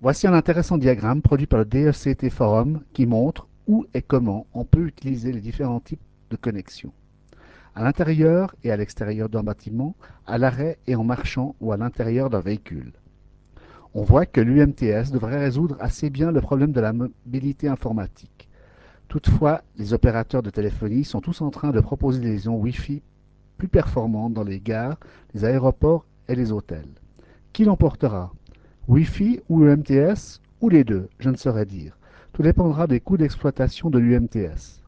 Voici un intéressant diagramme produit par le DECT Forum qui montre où et comment on peut utiliser les différents types de connexions. À l'intérieur et à l'extérieur d'un bâtiment, à l'arrêt et en marchant ou à l'intérieur d'un véhicule. On voit que l'UMTS devrait résoudre assez bien le problème de la mobilité informatique. Toutefois, les opérateurs de téléphonie sont tous en train de proposer des liaisons Wi-Fi plus performantes dans les gares, les aéroports et les hôtels. Qui l'emportera? Wi-Fi ou UMTS? Ou les deux? Je ne saurais dire. Tout dépendra des coûts d'exploitation de l'UMTS.